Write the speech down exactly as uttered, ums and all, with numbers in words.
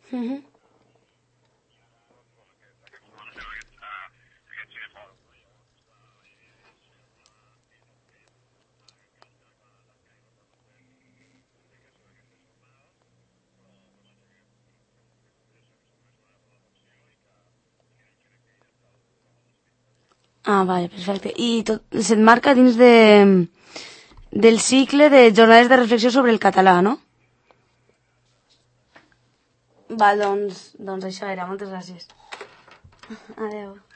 Mhm. Ah, vale, perfecte. I tot s'emmarca dins de, del cicle de jornades de reflexió sobre el català, no? Val, doncs, doncs això era. Moltes gràcies. Adeu.